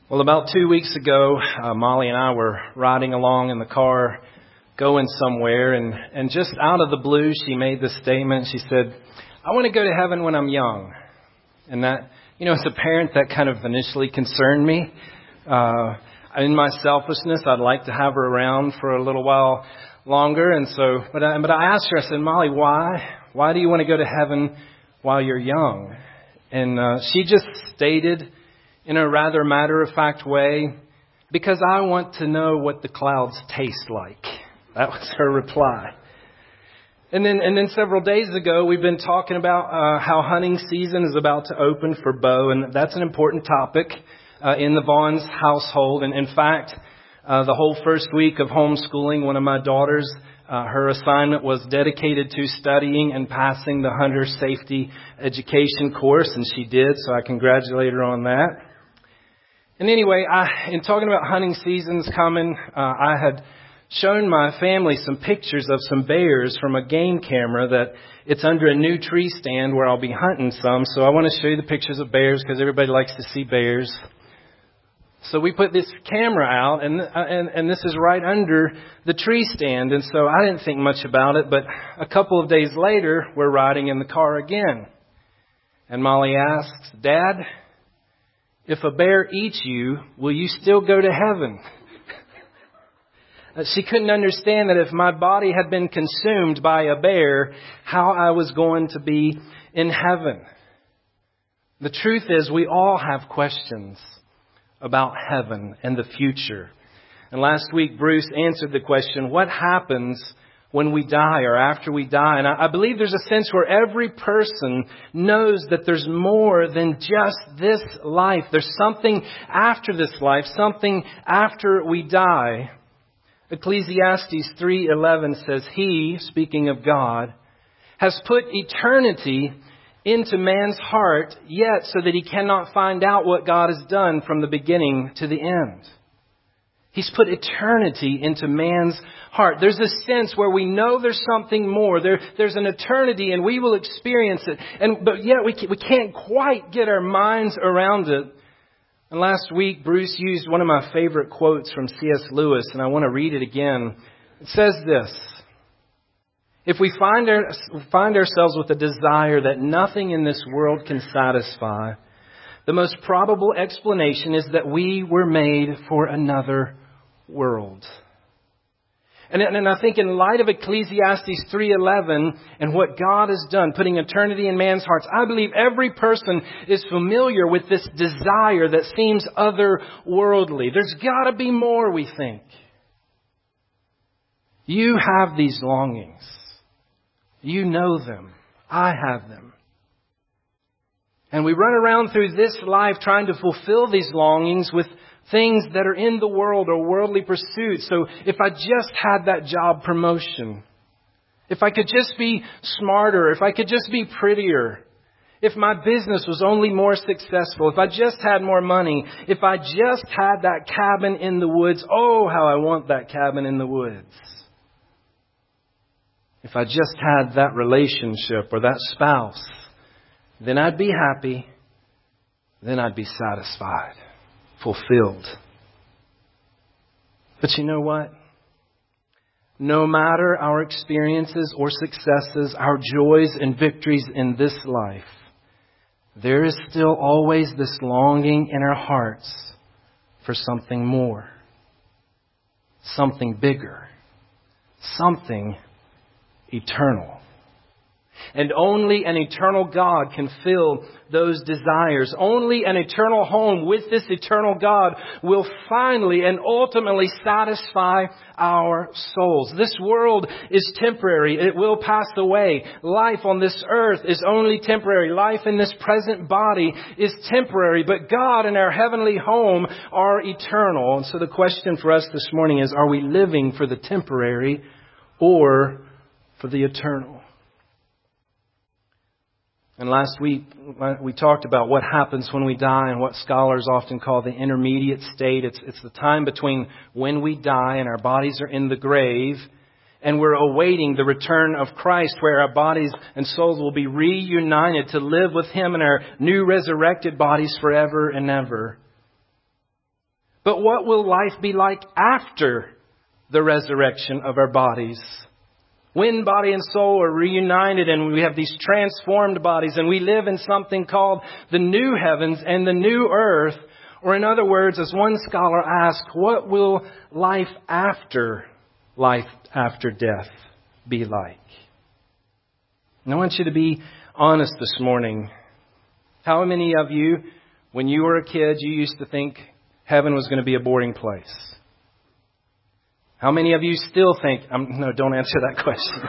Well, about 2 weeks ago, Molly and I were riding along in the car going somewhere, and just out of the blue, she made this statement. She said, "I want to go to heaven when I'm young." And that, as a parent, that kind of initially concerned me. In my selfishness, I'd like to have her around for a little while longer. And so, but I asked her, I said, "Molly, why? Why do you want to go to heaven while you're young?" And she just stated in a rather matter-of-fact way, "Because I want to know what the clouds taste like." That was her reply. And then several days ago, we've been talking about how hunting season is about to open for Bo, and that's an important topic in the Vaughn's household. And in fact, the whole first week of homeschooling, one of my daughters, her assignment was dedicated to studying and passing the hunter safety education course, and she did, so I congratulate her on that. And anyway, in talking about hunting seasons coming, I had shown my family some pictures of some bears from a game camera that it's under a new tree stand where I'll be hunting some. So I want to show you the pictures of bears because everybody likes to see bears. So we put this camera out, and this is right under the tree stand. And so I didn't think much about it, but a couple of days later, we're riding in the car again. And Molly asks, "Dad, if a bear eats you, will you still go to heaven?" She couldn't understand that if my body had been consumed by a bear, how I was going to be in heaven. The truth is, we all have questions about heaven and the future. And last week, Bruce answered the question, what happens when we die or after we die? And I believe there's a sense where every person knows that there's more than just this life. There's something after this life, something after we die. Ecclesiastes 3:11 says, "He," speaking of God, "has put eternity into man's heart, yet so that he cannot find out what God has done from the beginning to the end." He's put eternity into man's heart. There's a sense where we know there's something more. There's an eternity and we will experience it. But yet we can't quite get our minds around it. And last week, Bruce used one of my favorite quotes from C.S. Lewis, and I want to read it again. It says this: "If we find ourselves with a desire that nothing in this world can satisfy, the most probable explanation is that we were made for another world." And I think in light of Ecclesiastes 3:11 and what God has done, putting eternity in man's hearts, I believe every person is familiar with this desire that seems otherworldly. There's got to be more, we think. You have these longings. You know them. I have them. And we run around through this life trying to fulfill these longings with things that are in the world or worldly pursuits. So if I just had that job promotion, if I could just be smarter, if I could just be prettier, if my business was only more successful, if I just had more money, if I just had that cabin in the woods, oh, how I want that cabin in the woods. If I just had that relationship or that spouse, then I'd be happy, then I'd be satisfied, fulfilled. But you know what? No matter our experiences or successes, our joys and victories in this life, there is still always this longing in our hearts for something more, something bigger, something eternal. And only an eternal God can fill those desires. Only an eternal home with this eternal God will finally and ultimately satisfy our souls. This world is temporary. It will pass away. Life on this earth is only temporary. Life in this present body is temporary. But God and our heavenly home are eternal. And so the question for us this morning is, are we living for the temporary or for the eternal? And last week, we talked about what happens when we die and what scholars often call the intermediate state. It's the time between when we die and our bodies are in the grave and we're awaiting the return of Christ, where our bodies and souls will be reunited to live with Him in our new resurrected bodies forever and ever. But what will life be like after the resurrection of our bodies? When body and soul are reunited and we have these transformed bodies and we live in something called the new heavens and the new earth. Or in other words, as one scholar asked, what will life after death be like? And I want you to be honest this morning. How many of you, when you were a kid, you used to think heaven was going to be a boring place? How many of you still think... no, don't answer that question.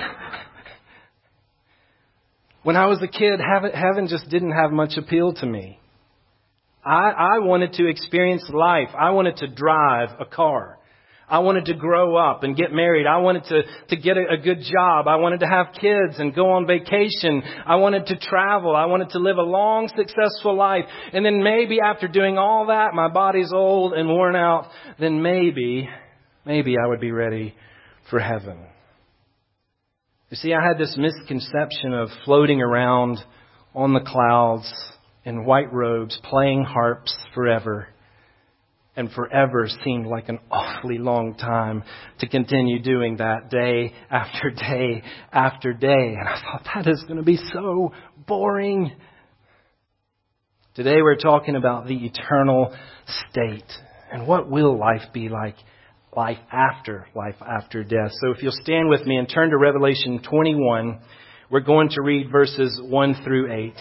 When I was a kid, heaven just didn't have much appeal to me. I wanted to experience life. I wanted to drive a car. I wanted to grow up and get married. I wanted to get a good job. I wanted to have kids and go on vacation. I wanted to travel. I wanted to live a long, successful life. And then maybe after doing all that, my body's old and worn out, then maybe I would be ready for heaven. You see, I had this misconception of floating around on the clouds in white robes, playing harps forever. And forever seemed like an awfully long time to continue doing that day after day after day. And I thought, that is going to be so boring. Today we're talking about the eternal state. And what will life be like? Life after death. So if you'll stand with me and turn to Revelation 21, we're going to read verses 1 through 8.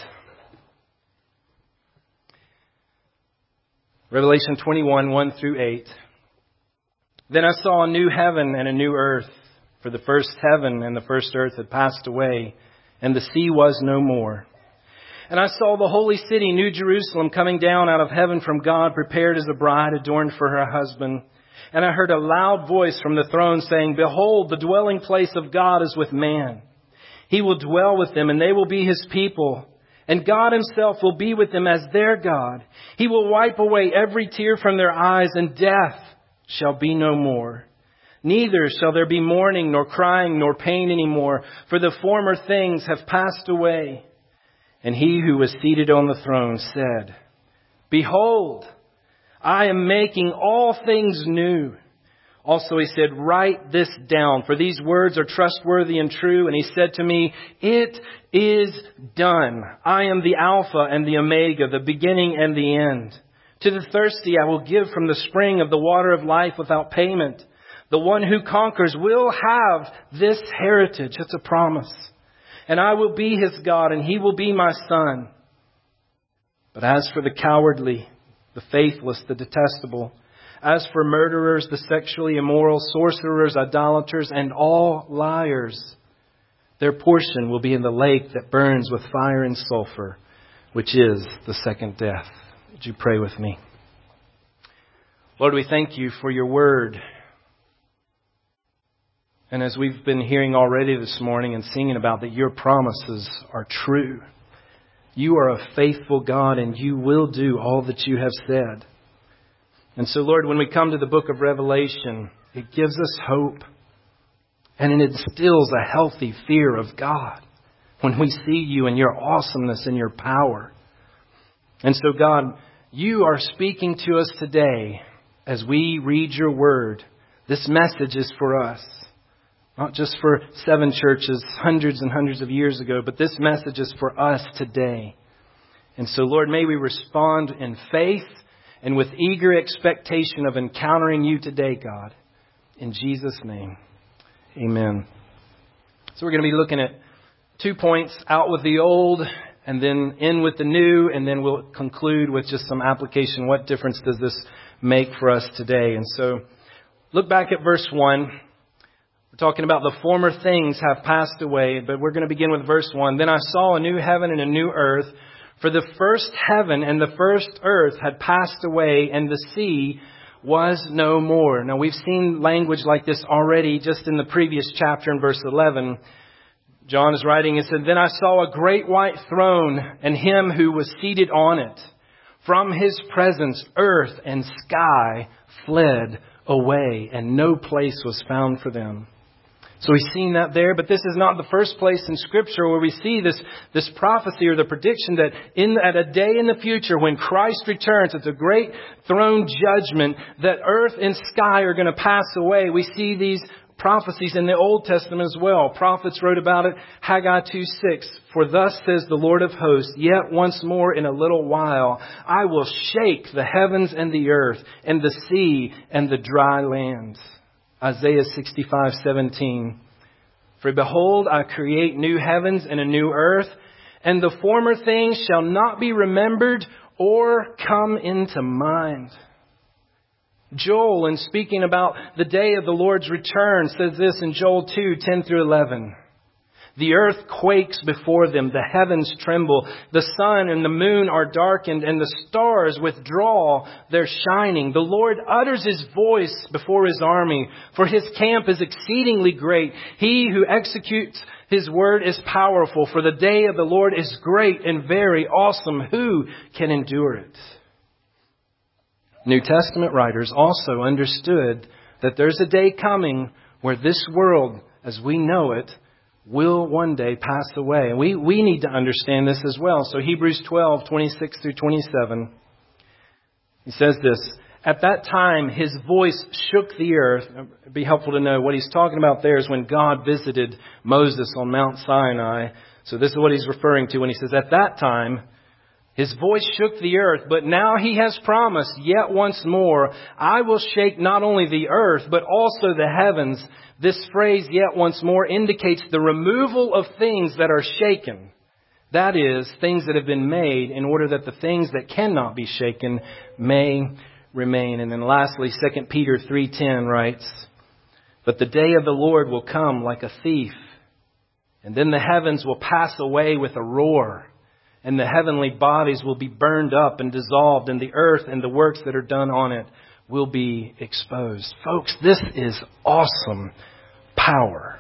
Revelation 21, 1 through 8. Then I saw a new heaven and a new earth, for the first heaven and the first earth had passed away, and the sea was no more. And I saw the holy city, New Jerusalem, coming down out of heaven from God, prepared as a bride adorned for her husband. And I heard a loud voice from the throne saying, Behold, the dwelling place of God is with man. He will dwell with them, and they will be His people. And God Himself will be with them as their God. He will wipe away every tear from their eyes, and death shall be no more. Neither shall there be mourning, nor crying, nor pain anymore, for the former things have passed away. And He who was seated on the throne said, Behold, I am making all things new. Also He said, Write this down, for these words are trustworthy and true. And He said to me, It is done. I am the Alpha and the Omega, the beginning and the end. To the thirsty I will give from the spring of the water of life without payment. The one who conquers will have this heritage. It's a promise. And I will be his God, and he will be my son. But as for the cowardly, the faithless, the detestable, as for murderers, the sexually immoral, sorcerers, idolaters, and all liars, their portion will be in the lake that burns with fire and sulfur, which is the second death. Would you pray with me? Lord, we thank you for your word. And as we've been hearing already this morning and singing about, that your promises are true. You are a faithful God, and you will do all that you have said. And so, Lord, when we come to the book of Revelation, it gives us hope. And it instills a healthy fear of God when we see you and your awesomeness and your power. And so, God, you are speaking to us today as we read your word. This message is for us. Not just for 7 churches hundreds and hundreds of years ago, but this message is for us today. And so, Lord, may we respond in faith and with eager expectation of encountering you today, God. In Jesus' name, amen. So we're going to be looking at 2 points: out with the old and then in with the new. And then we'll conclude with just some application. What difference does this make for us today? And so look back at verse 1. We're talking about the former things have passed away, but we're going to begin with verse 1. Then I saw a new heaven and a new earth, for the first heaven and the first earth had passed away, and the sea was no more. Now, we've seen language like this already just in the previous chapter in verse 11. John is writing and said, Then I saw a great white throne and him who was seated on it. From his presence, earth and sky fled away, and no place was found for them. So we've seen that there, but this is not the first place in Scripture where we see this prophecy or the prediction that at a day in the future when Christ returns, it's a great throne judgment, that earth and sky are going to pass away. We see these prophecies in the Old Testament as well. Prophets wrote about it. Haggai 2:6. For thus says the Lord of hosts, yet once more in a little while, I will shake the heavens and the earth and the sea and the dry land. Isaiah 65:17. For behold, I create new heavens and a new earth, and the former things shall not be remembered or come into mind. Joel, in speaking about the day of the Lord's return, says this in Joel 2:10-11. The earth quakes before them, the heavens tremble, the sun and the moon are darkened, and the stars withdraw their shining. The Lord utters His voice before His army, for His camp is exceedingly great. He who executes His word is powerful, for the day of the Lord is great and very awesome. Who can endure it? New Testament writers also understood that there's a day coming where this world, as we know it, will one day pass away. And we need to understand this as well. So Hebrews 12:26-27, he says this, at that time his voice shook the earth. It'd be helpful to know what he's talking about there is when God visited Moses on Mount Sinai. So this is what he's referring to when he says, at that time his voice shook the earth, but now He has promised, yet once more, I will shake not only the earth, but also the heavens. This phrase, yet once more, indicates the removal of things that are shaken. That is, things that have been made in order that the things that cannot be shaken may remain. And then lastly, 2 Peter 3:10 writes, but the day of the Lord will come like a thief, and then the heavens will pass away with a roar, and the heavenly bodies will be burned up and dissolved, and the earth and the works that are done on it will be exposed. Folks, this is awesome power.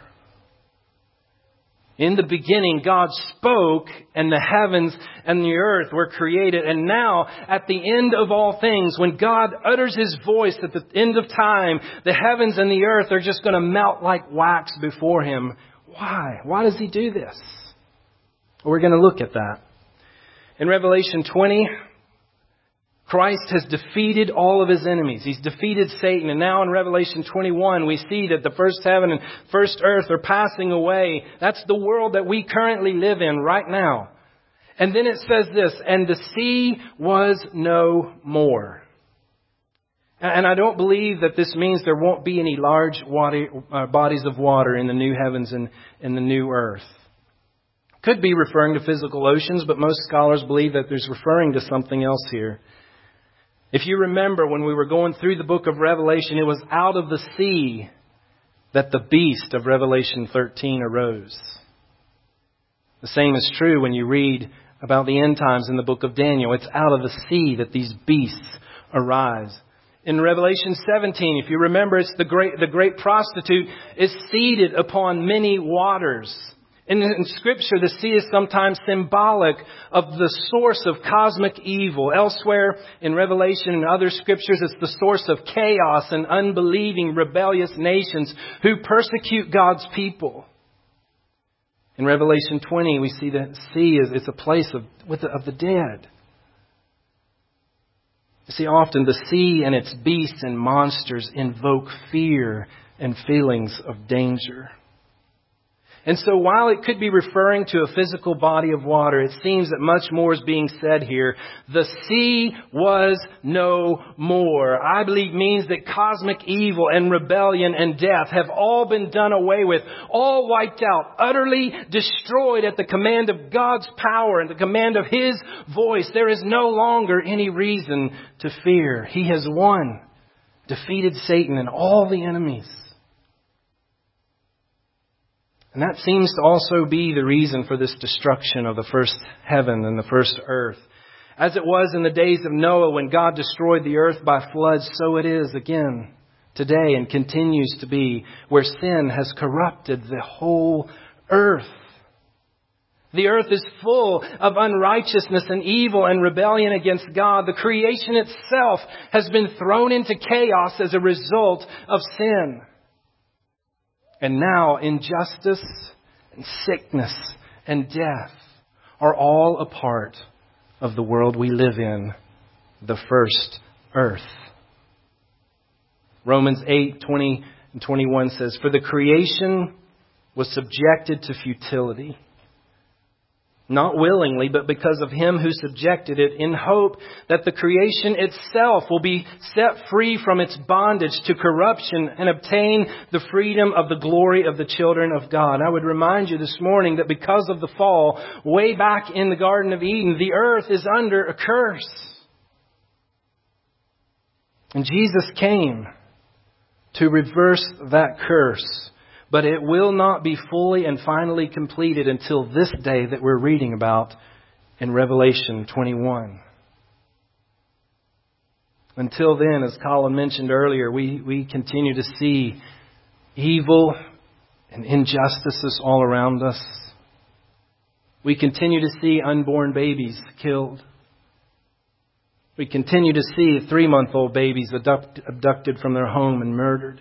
In the beginning, God spoke, and the heavens and the earth were created. And now, at the end of all things, when God utters His voice at the end of time, the heavens and the earth are just going to melt like wax before Him. Why? Why does He do this? We're going to look at that. In Revelation 20, Christ has defeated all of His enemies. He's defeated Satan. And now in Revelation 21, we see that the first heaven and first earth are passing away. That's the world that we currently live in right now. And then it says this, and the sea was no more. And I don't believe that this means there won't be any large bodies of water in the new heavens and in the new earth. Could be referring to physical oceans, but most scholars believe that there's referring to something else here. If you remember when we were going through the book of Revelation, it was out of the sea that the beast of Revelation 13 arose. The same is true when you read about the end times in the book of Daniel. It's out of the sea that these beasts arise. In Revelation 17, if you remember, it's the great prostitute is seated upon many waters. In Scripture, the sea is sometimes symbolic of the source of cosmic evil. Elsewhere in Revelation and other Scriptures, it's the source of chaos and unbelieving, rebellious nations who persecute God's people. In Revelation 20, we see that sea is a place of the dead. You see, often the sea and its beasts and monsters invoke fear and feelings of danger. And so while it could be referring to a physical body of water, it seems that much more is being said here. The sea was no more. I believe means that cosmic evil and rebellion and death have all been done away with, all wiped out, utterly destroyed at the command of God's power and the command of His voice. There is no longer any reason to fear. He has won, defeated Satan and all the enemies. And that seems to also be the reason for this destruction of the first heaven and the first earth. As it was in the days of Noah when God destroyed the earth by floods, so it is again today and continues to be where sin has corrupted the whole earth. The earth is full of unrighteousness and evil and rebellion against God. The creation itself has been thrown into chaos as a result of sin. And now injustice and sickness and death are all a part of the world we live in, the first earth. Romans 8:20 and 21 says, "For the creation was subjected to futility, not willingly, but because of Him who subjected it, in hope that the creation itself will be set free from its bondage to corruption and obtain the freedom of the glory of the children of God." I would remind you this morning that because of the fall, way back in the Garden of Eden, the earth is under a curse. And Jesus came to reverse that curse. But it will not be fully and finally completed until this day that we're reading about in Revelation 21. Until then, as Colin mentioned earlier, we continue to see evil and injustices all around us. We continue to see unborn babies killed. We continue to see 3-month-old babies abducted from their home and murdered.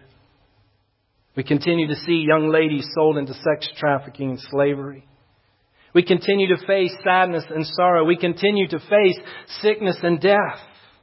We continue to see young ladies sold into sex trafficking and slavery. We continue to face sadness and sorrow. We continue to face sickness and death.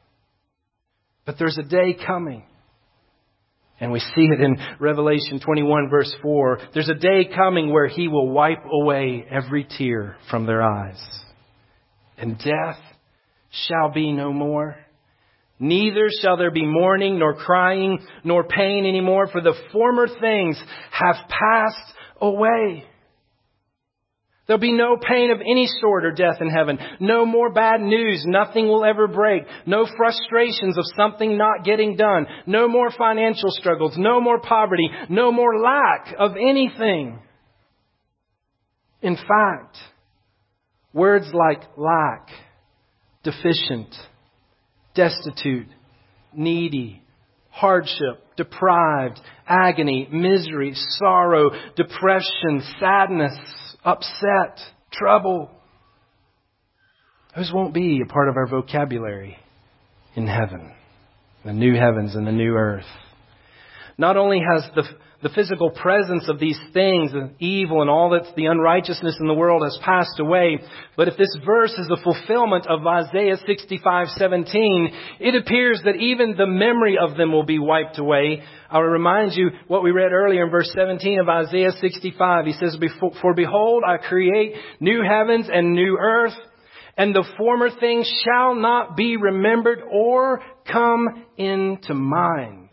But there's a day coming. And we see it in Revelation 21 verse 4. There's a day coming where He will wipe away every tear from their eyes. And death shall be no more. Neither shall there be mourning, nor crying, nor pain anymore, for the former things have passed away. There'll be no pain of any sort or death in heaven. No more bad news. Nothing will ever break. No frustrations of something not getting done. No more financial struggles. No more poverty. No more lack of anything. In fact, words like lack, deficient, destitute, needy, hardship, deprived, agony, misery, sorrow, depression, sadness, upset, trouble. Those won't be a part of our vocabulary in heaven, the new heavens and the new earth. Not only has the physical presence of these things, the evil and all that's the unrighteousness in the world has passed away, but if this verse is a fulfillment of Isaiah 65:17, it appears that even the memory of them will be wiped away. I'll remind you what we read earlier in verse 17 of Isaiah 65. He says, "For behold, I create new heavens and new earth, and the former things shall not be remembered or come into mind."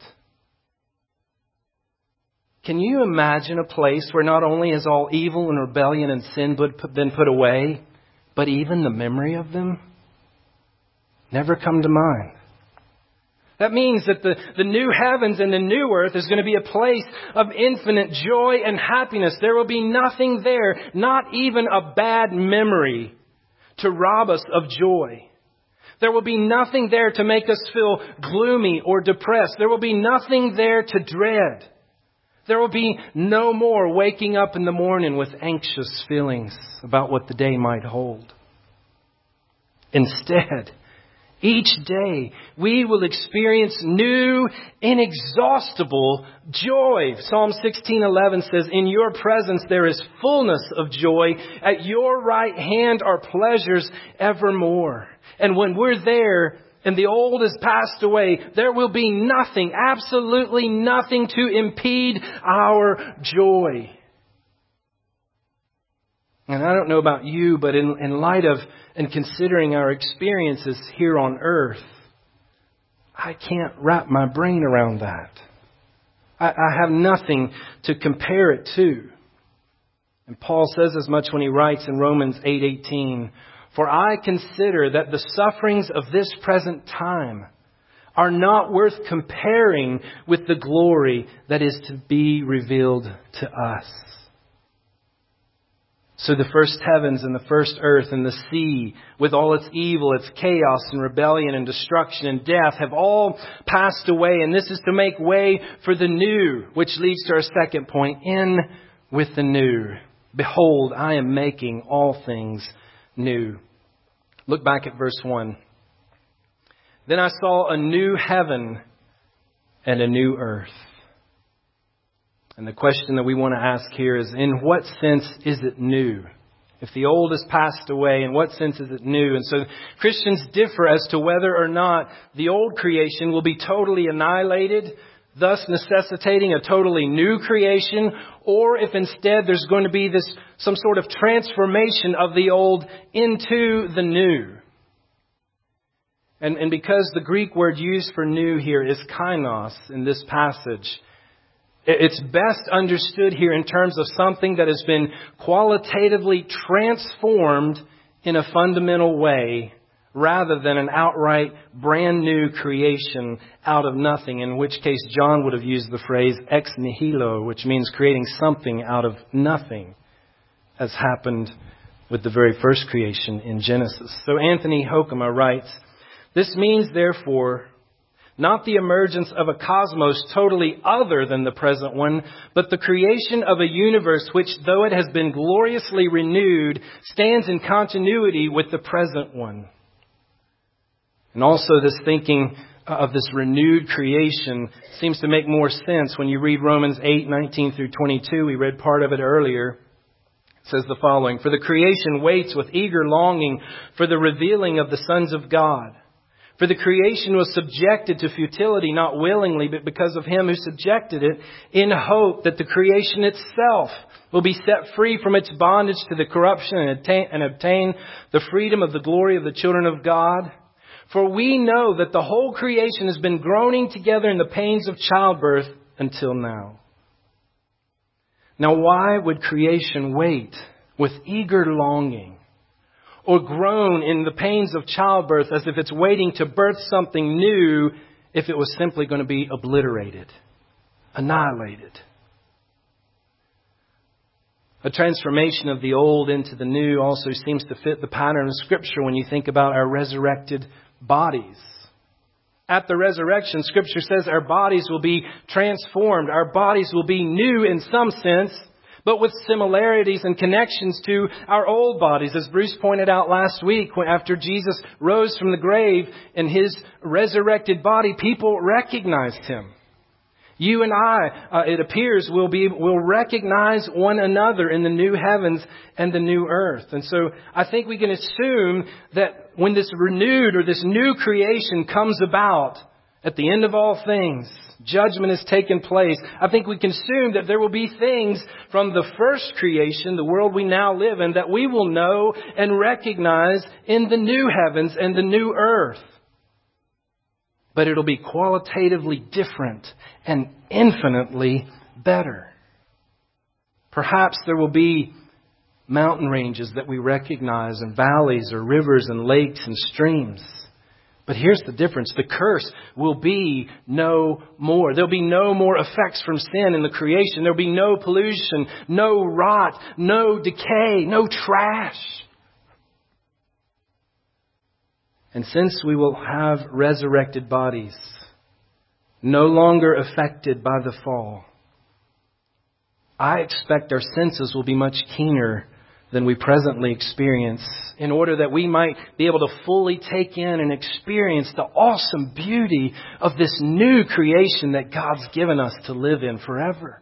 Can you imagine a place where not only is all evil and rebellion and sin been put away, but even the memory of them never come to mind? That means that the new heavens and the new earth is going to be a place of infinite joy and happiness. There will be nothing there, not even a bad memory, to rob us of joy. There will be nothing there to make us feel gloomy or depressed. There will be nothing there to dread. There will be no more waking up in the morning with anxious feelings about what the day might hold. Instead, each day we will experience new, inexhaustible joy. Psalm 16:11 says, "In your presence there is fullness of joy. At your right hand are pleasures evermore." And when we're there, and the old has passed away, there will be nothing, absolutely nothing to impede our joy. And I don't know about you, but in light of and considering our experiences here on earth, I can't wrap my brain around that. I have nothing to compare it to. And Paul says as much when he writes in Romans 8:18, "For I consider that the sufferings of this present time are not worth comparing with the glory that is to be revealed to us." So the first heavens and the first earth and the sea, with all its evil, its chaos and rebellion and destruction and death, have all passed away. And this is to make way for the new, which leads to our second point, in with the new. "Behold, I am making all things new." Look back at verse 1. "Then I saw a new heaven and a new earth." And the question that we want to ask here is, in what sense is it new? If the old has passed away, in what sense is it new? And so Christians differ as to whether or not the old creation will be totally annihilated, thus necessitating a totally new creation, or if instead there's going to be some sort of transformation of the old into the new. And because the Greek word used for new here is kainos in this passage, it's best understood here in terms of something that has been qualitatively transformed in a fundamental way, rather than an outright brand new creation out of nothing, in which case John would have used the phrase ex nihilo, which means creating something out of nothing, as happened with the very first creation in Genesis. So Anthony Hoekema writes, "This means, therefore, not the emergence of a cosmos totally other than the present one, but the creation of a universe which, though it has been gloriously renewed, stands in continuity with the present one." And also this thinking of this renewed creation seems to make more sense when you read Romans 8:19 through 22. We read part of it earlier. It says the following, "For the creation waits with eager longing for the revealing of the sons of God. For the creation was subjected to futility, not willingly, but because of Him who subjected it, in hope that the creation itself will be set free from its bondage to the corruption and obtain the freedom of the glory of the children of God. For we know that the whole creation has been groaning together in the pains of childbirth until now." Now, why would creation wait with eager longing or groan in the pains of childbirth as if it's waiting to birth something new if it was simply going to be obliterated, annihilated? A transformation of the old into the new also seems to fit the pattern of Scripture when you think about our resurrected bodies. At the resurrection, Scripture says our bodies will be transformed. Our bodies will be new in some sense, but with similarities and connections to our old bodies. As Bruce pointed out last week, after Jesus rose from the grave in His resurrected body, people recognized Him. You and I, it appears, will recognize one another in the new heavens and the new earth. And so I think we can assume that when this renewed or this new creation comes about at the end of all things, judgment has taken place, I think we can assume that there will be things from the first creation, the world we now live in, that we will know and recognize in the new heavens and the new earth. But it'll be qualitatively different and infinitely better. Perhaps there will be mountain ranges that we recognize, and valleys or rivers and lakes and streams. But here's the difference. The curse will be no more. There'll be no more effects from sin in the creation. There'll be no pollution, no rot, no decay, no trash. And since we will have resurrected bodies, no longer affected by the fall, I expect our senses will be much keener than we presently experience, in order that we might be able to fully take in and experience the awesome beauty of this new creation that God's given us to live in forever.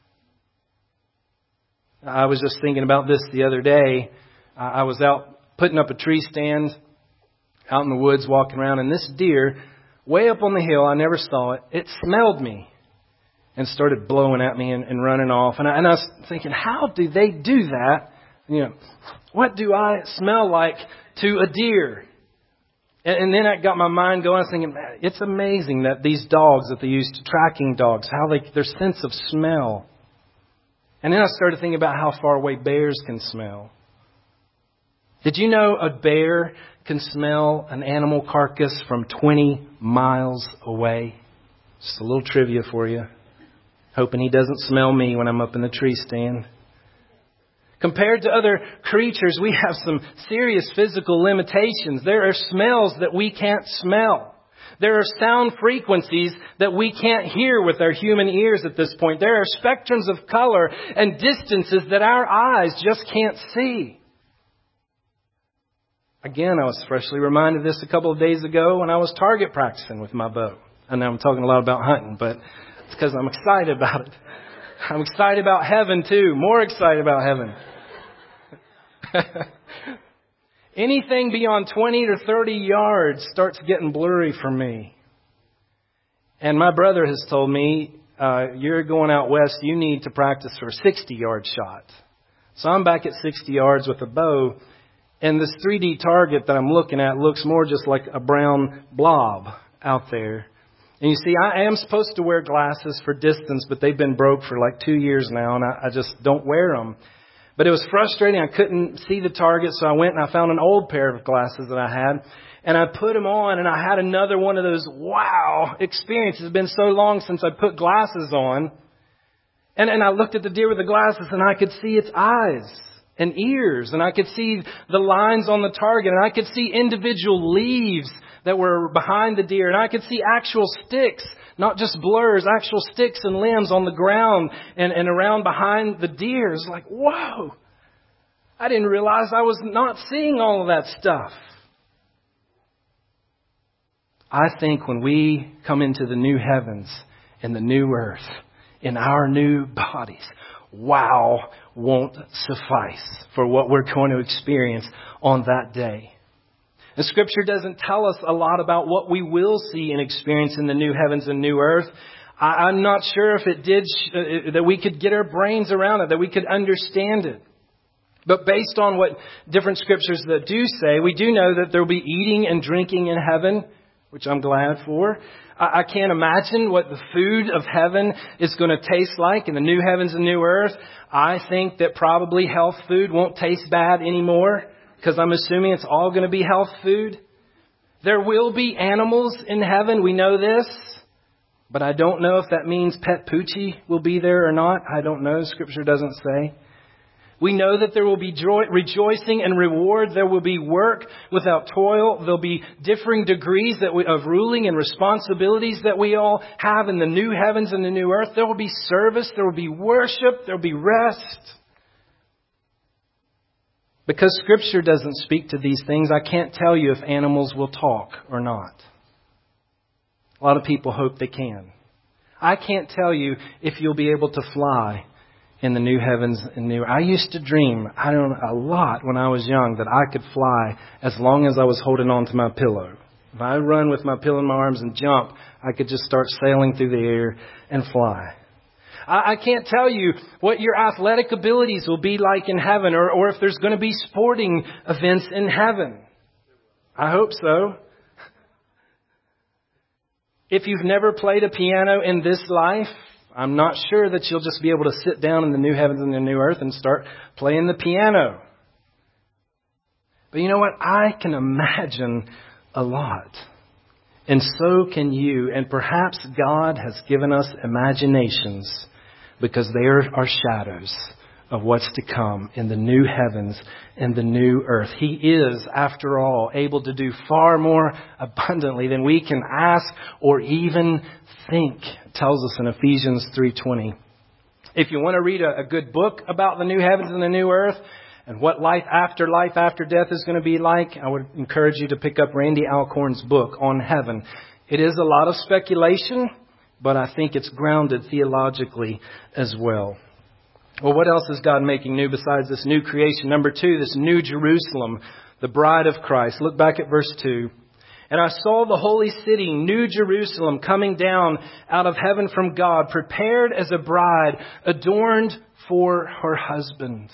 I was just thinking about this the other day. I was out putting up a tree stand out in the woods, walking around, and this deer, way up on the hill, I never saw it, it smelled me and started blowing at me and running off. And I was thinking, how do they do that? You know, what do I smell like to a deer? And then I got my mind going. I was thinking, man, it's amazing that these dogs that they use to tracking dogs, how their sense of smell. And then I started thinking about how far away bears can smell. Did you know a bear can smell an animal carcass from 20 miles away? Just a little trivia for you. Hoping he doesn't smell me when I'm up in the tree stand. Compared to other creatures, we have some serious physical limitations. There are smells that we can't smell. There are sound frequencies that we can't hear with our human ears at this point. There are spectrums of color and distances that our eyes just can't see. Again, I was freshly reminded of this a couple of days ago when I was target practicing with my bow. I know I'm talking a lot about hunting, but it's because I'm excited about it. I'm excited about heaven too. More excited about heaven. Anything beyond 20 to 30 yards starts getting blurry for me. And my brother has told me, you're going out west, you need to practice for a 60-yard shot. So I'm back at 60 yards with a bow, and this 3D target that I'm looking at looks more just like a brown blob out there. And you see, I am supposed to wear glasses for distance, but they've been broke for like 2 years now, and I just don't wear them. But it was frustrating. I couldn't see the target, so I went and I found an old pair of glasses that I had, and I put them on, and I had another one of those wow experiences. It's been so long since I put glasses on. And I looked at the deer with the glasses, and I could see its eyes and ears, and I could see the lines on the target, and I could see individual leaves that were behind the deer, and I could see actual sticks, not just blurs, actual sticks and limbs on the ground and around behind the deer. It's like, whoa! I didn't realize I was not seeing all of that stuff. I think when we come into the new heavens and the new earth, in our new bodies, wow won't suffice for what we're going to experience on that day. The Scripture doesn't tell us a lot about what we will see and experience in the new heavens and new earth. I'm not sure if it did, that we could get our brains around it, that we could understand it. But based on what different Scriptures that do say, we do know that there will be eating and drinking in heaven, which I'm glad for. I can't imagine what the food of heaven is going to taste like in the new heavens and new earth. I think that probably health food won't taste bad anymore, because I'm assuming it's all going to be health food. There will be animals in heaven. We know this. But I don't know if that means Pet Poochie will be there or not. I don't know. Scripture doesn't say. We know that there will be rejoicing and reward. There will be work without toil. There'll be differing degrees of ruling and responsibilities that we all have in the new heavens and the new earth. There will be service. There will be worship. There will be rest. Because Scripture doesn't speak to these things, I can't tell you if animals will talk or not. A lot of people hope they can. I can't tell you if you'll be able to fly in the new heavens and new. I used to dream, a lot when I was young, that I could fly as long as I was holding on to my pillow. If I run with my pillow in my arms and jump, I could just start sailing through the air and fly. I can't tell you what your athletic abilities will be like in heaven, or if there's going to be sporting events in heaven. I hope so. If you've never played a piano in this life, I'm not sure that you'll just be able to sit down in the new heavens and the new earth and start playing the piano. But you know what? I can imagine a lot. And so can you. And perhaps God has given us imaginations, because they are shadows of what's to come in the new heavens and the new earth. He is, after all, able to do far more abundantly than we can ask or even think. It tells us in Ephesians 3:20. If you want to read a good book about the new heavens and the new earth and what life after death is going to be like, I would encourage you to pick up Randy Alcorn's book on heaven. It is a lot of speculation, but I think it's grounded theologically as well. Well, what else is God making new besides this new creation? Number 2, this new Jerusalem, the bride of Christ. Look back at verse 2. And I saw the holy city, New Jerusalem, coming down out of heaven from God, prepared as a bride, adorned for her husband.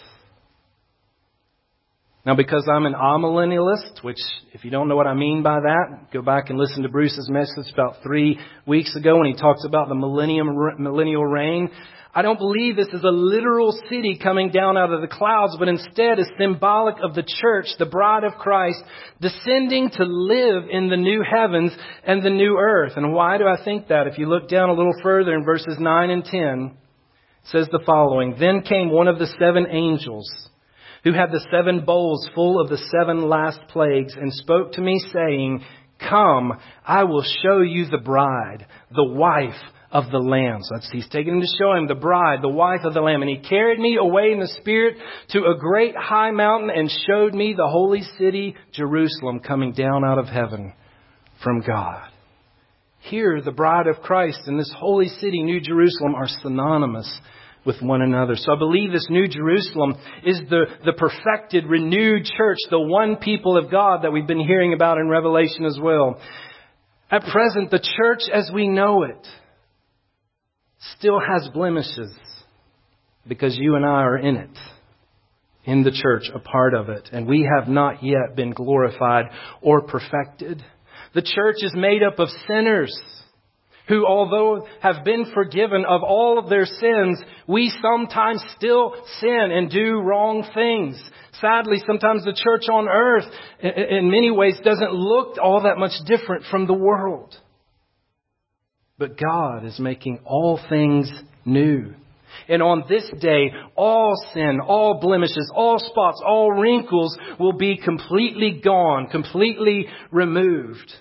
Now, because I'm an amillennialist, which if you don't know what I mean by that, go back and listen to Bruce's message about 3 weeks ago when he talks about the millennial reign. I don't believe this is a literal city coming down out of the clouds, but instead is symbolic of the church, the bride of Christ, descending to live in the new heavens and the new earth. And why do I think that? If you look down a little further in verses 9 and 10, it says the following. Then came one of the 7 angels who had the 7 bowls full of the 7 last plagues and spoke to me saying, Come, I will show you the bride, the wife of the Lamb. So he's taking him to show him the bride, the wife of the Lamb. And he carried me away in the Spirit to a great high mountain and showed me the holy city, Jerusalem, coming down out of heaven from God. Here, the bride of Christ and this holy city, New Jerusalem, are synonymous with one another. So I believe this New Jerusalem is the perfected, renewed church, the one people of God that we've been hearing about in Revelation as well. At present, the church as we know it still has blemishes because you and I are in it, in the church, a part of it. And we have not yet been glorified or perfected. The church is made up of sinners who, although have been forgiven of all of their sins, we sometimes still sin and do wrong things. Sadly, sometimes the church on earth, in many ways, doesn't look all that much different from the world. But God is making all things new. And on this day, all sin, all blemishes, all spots, all wrinkles will be completely gone, completely removed.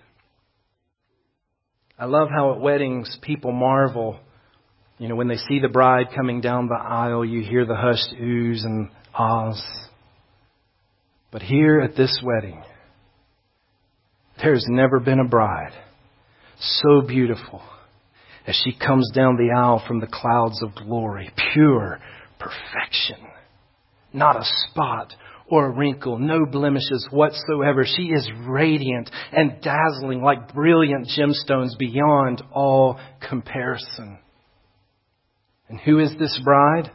I love how at weddings people marvel. You know, when they see the bride coming down the aisle, you hear the hushed oohs and ahs. But here at this wedding, there's never been a bride so beautiful as she comes down the aisle from the clouds of glory. Pure perfection. Not a spot or a wrinkle, no blemishes whatsoever. She is radiant and dazzling like brilliant gemstones beyond all comparison. And who is this bride?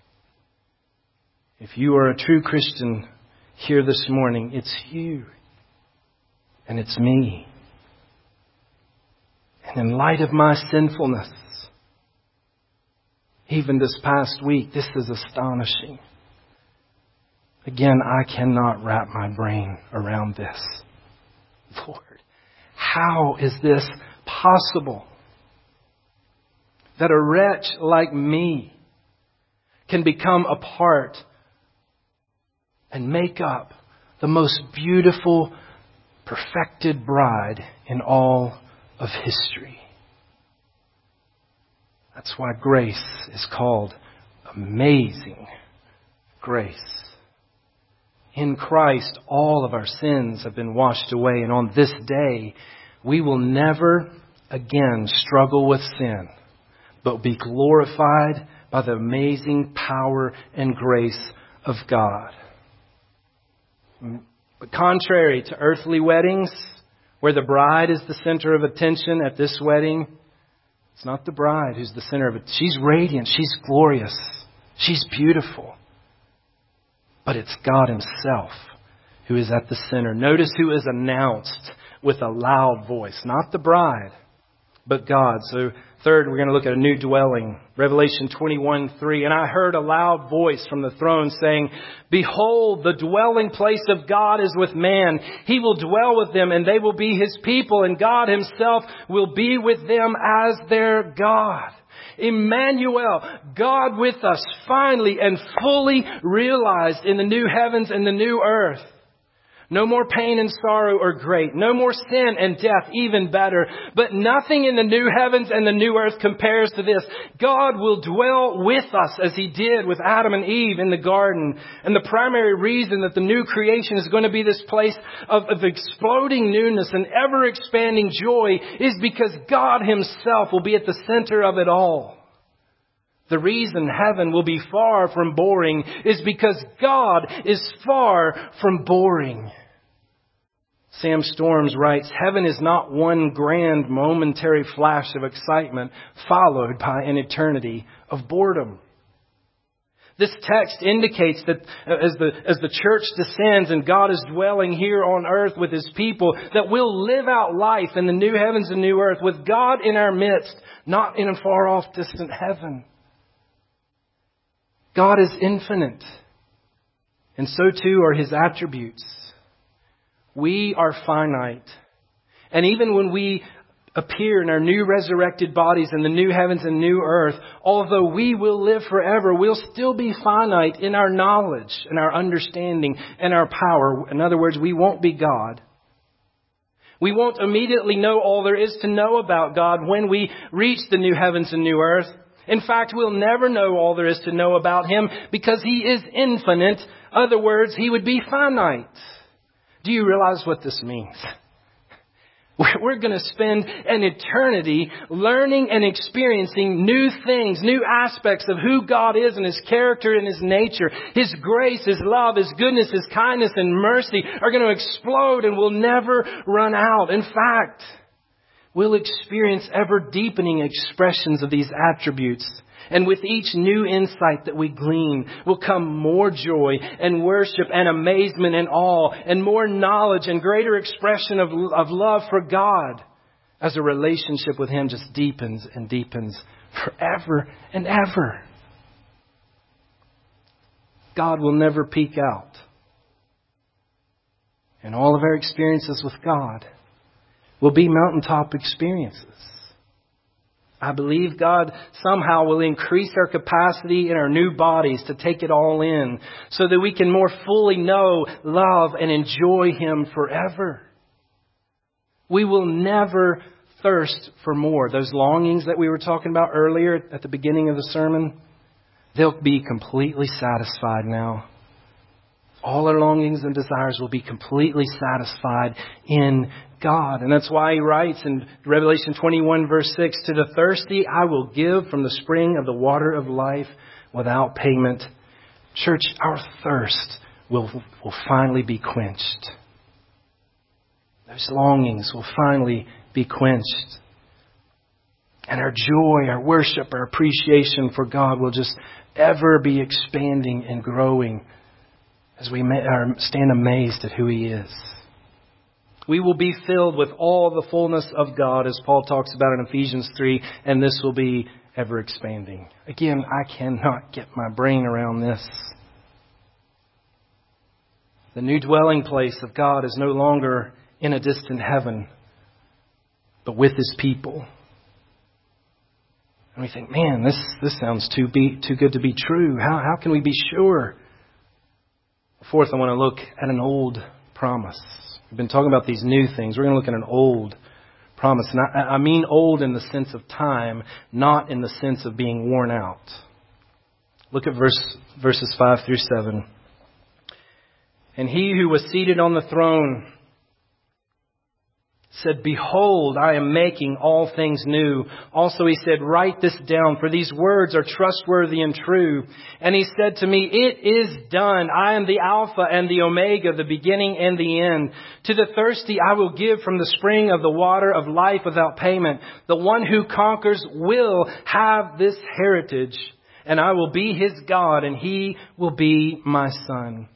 If you are a true Christian here this morning, it's you and it's me. And in light of my sinfulness, even this past week, this is astonishing. Again, I cannot wrap my brain around this. Lord, how is this possible? That a wretch like me can become a part and make up the most beautiful, perfected bride in all of history. That's why grace is called amazing grace. In Christ, all of our sins have been washed away. And on this day, we will never again struggle with sin, but be glorified by the amazing power and grace of God. But contrary to earthly weddings, where the bride is the center of attention, at this wedding, it's not the bride who's the center of it. She's radiant. She's glorious. She's beautiful. But it's God Himself who is at the center. Notice who is announced with a loud voice. Not the bride, but God. So third, we're going to look at a new dwelling. Revelation 21:3. And I heard a loud voice from the throne saying, "Behold, the dwelling place of God is with man. He will dwell with them, and they will be His people, and God Himself will be with them as their God." Emmanuel, God with us, finally and fully realized in the new heavens and the new earth. No more pain and sorrow or great. No more sin and death, even better. But nothing in the new heavens and the new earth compares to this. God will dwell with us as He did with Adam and Eve in the garden. And the primary reason that the new creation is going to be this place of exploding newness and ever-expanding joy is because God Himself will be at the center of it all. The reason heaven will be far from boring is because God is far from boring. Sam Storms writes, "Heaven is not one grand momentary flash of excitement followed by an eternity of boredom." This text indicates that as the church descends and God is dwelling here on earth with His people, that we'll live out life in the new heavens and new earth with God in our midst, not in a far off distant heaven. God is infinite, and so too are His attributes. We are finite. And even when we appear in our new resurrected bodies in the new heavens and new earth, although we will live forever, we'll still be finite in our knowledge and our understanding and our power. In other words, we won't be God. We won't immediately know all there is to know about God when we reach the new heavens and new earth. In fact, we'll never know all there is to know about Him because He is infinite. In other words, He would be finite. Do you realize what this means? We're going to spend an eternity learning and experiencing new things, new aspects of who God is and His character and His nature. His grace, His love, His goodness, His kindness and mercy are going to explode and will never run out. In fact, we'll experience ever deepening expressions of these attributes. And with each new insight that we glean will come more joy and worship and amazement and awe and more knowledge and greater expression of love for God as a relationship with Him just deepens and deepens forever and ever. God will never peak out. And all of our experiences with God will be mountaintop experiences. I believe God somehow will increase our capacity in our new bodies to take it all in so that we can more fully know, love, and enjoy Him forever. We will never thirst for more. Those longings that we were talking about earlier at the beginning of the sermon, they'll be completely satisfied now. All our longings and desires will be completely satisfied in God. And that's why He writes in Revelation 21 verse 6, "To the thirsty I will give from the spring of the water of life without payment." Church, our thirst will finally be quenched. Those longings will finally be quenched. And our joy, our worship, our appreciation for God will just ever be expanding and growing as we stand amazed at who He is. We will be filled with all the fullness of God, as Paul talks about in Ephesians 3, and this will be ever expanding. Again, I cannot get my brain around this. The new dwelling place of God is no longer in a distant heaven, but with His people. And we think, man, this sounds too good to be true. How can we be sure? Fourth, I want to look at an old promise. We've been talking about these new things. We're going to look at an old promise. And I mean old in the sense of time, not in the sense of being worn out. Look at verses 5 through 7. "And He who was seated on the throne said, 'Behold, I am making all things new.' Also He said, 'Write this down, for these words are trustworthy and true.' And He said to me, 'It is done. I am the Alpha and the Omega, the beginning and the end. To the thirsty I will give from the spring of the water of life without payment. The one who conquers will have this heritage, and I will be his God, and he will be my son.'"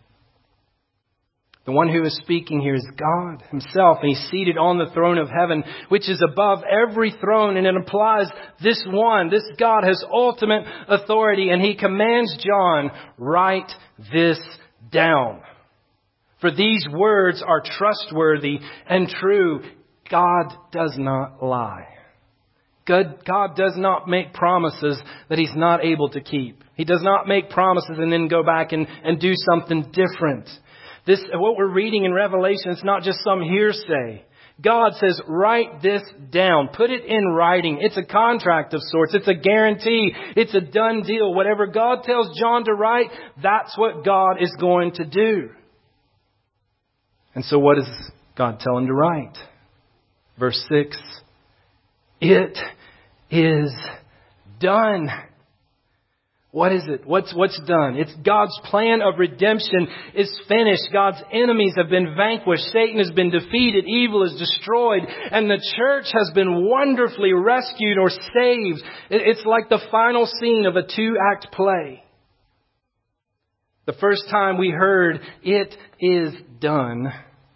The one who is speaking here is God Himself, and He's seated on the throne of heaven, which is above every throne, and it implies this God has ultimate authority, and He commands John, "Write this down. For these words are trustworthy and true." God does not lie. God does not make promises that He's not able to keep. He does not make promises and then go back and do something different. What we're reading in Revelation, it's not just some hearsay. God says, write this down. Put it in writing. It's a contract of sorts. It's a guarantee. It's a done deal. Whatever God tells John to write, that's what God is going to do. And so what does God tell him to write? Verse 6, "It is done." What is it? What's done? It's God's plan of redemption is finished. God's enemies have been vanquished. Satan has been defeated. Evil is destroyed. And the church has been wonderfully rescued or saved. It's like the final scene of a 2-act play. The first time we heard "it is done"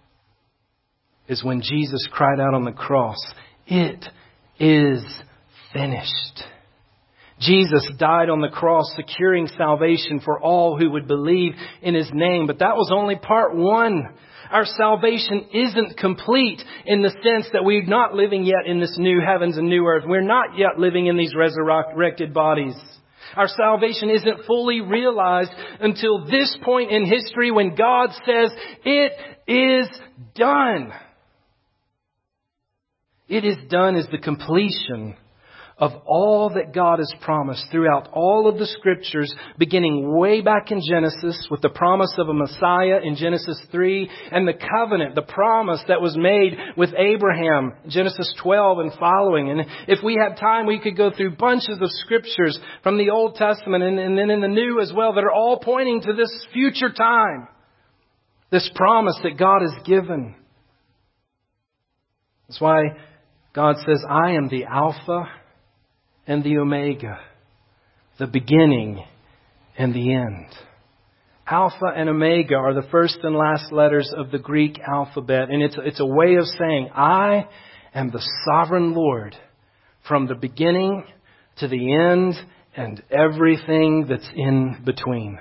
is when Jesus cried out on the cross, "It is finished." Jesus died on the cross, securing salvation for all who would believe in His name. But that was only part one. Our salvation isn't complete in the sense that we're not living yet in this new heavens and new earth. We're not yet living in these resurrected bodies. Our salvation isn't fully realized until this point in history when God says, "It is done." It is done is the completion of all that God has promised throughout all of the Scriptures, beginning way back in Genesis with the promise of a Messiah in Genesis 3, and the covenant, the promise that was made with Abraham, Genesis 12 and following. And if we had time, we could go through bunches of Scriptures from the Old Testament and then in the New as well that are all pointing to this future time, this promise that God has given. That's why God says, I am the Alpha and the Omega, the beginning and the end. Alpha and Omega are the first and last letters of the Greek alphabet. And it's a way of saying, I am the sovereign Lord from the beginning to the end and everything that's in between.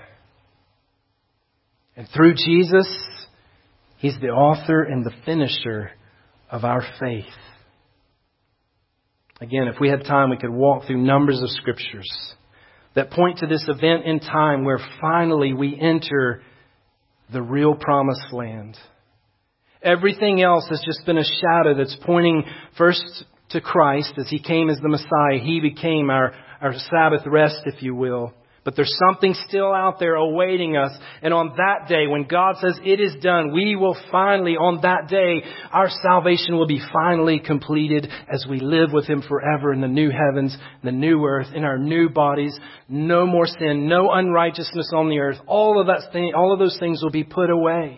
And through Jesus, He's the author and the finisher of our faith. Again, if we had time, we could walk through numbers of Scriptures that point to this event in time where finally we enter the real promised land. Everything else has just been a shadow that's pointing first to Christ as He came as the Messiah. He became our Sabbath rest, if you will. But there's something still out there awaiting us. And on that day, when God says it is done, we will finally, on that day, our salvation will be finally completed as we live with Him forever in the new heavens, the new earth, in our new bodies. No more sin, no unrighteousness on the earth. All of those things will be put away.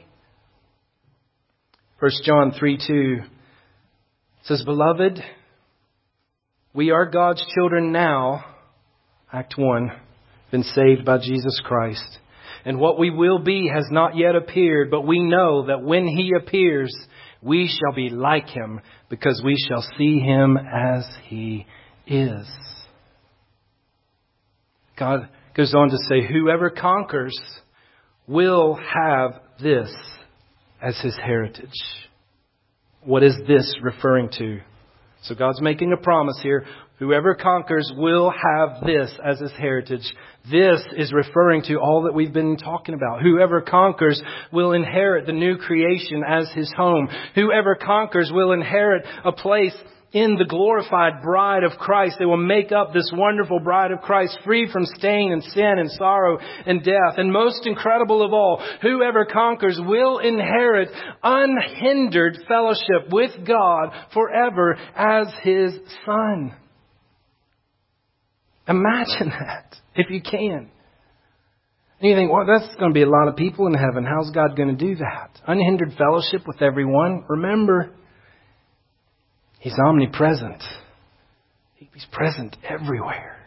1 John 3:2 says, Beloved, we are God's children now. Act 1. Been saved by Jesus Christ. And what we will be has not yet appeared, but we know that when He appears, we shall be like Him, because we shall see Him as He is. God goes on to say, whoever conquers will have this as his heritage. What is this referring to? So God's making a promise here. Whoever conquers will have this as his heritage. This is referring to all that we've been talking about. Whoever conquers will inherit the new creation as his home. Whoever conquers will inherit a place in the glorified bride of Christ. They will make up this wonderful bride of Christ, free from stain and sin and sorrow and death. And most incredible of all, whoever conquers will inherit unhindered fellowship with God forever as His Son. Imagine that, if you can. And you think, well, that's going to be a lot of people in heaven. How's God going to do that? Unhindered fellowship with everyone. Remember, He's omnipresent. He's present everywhere.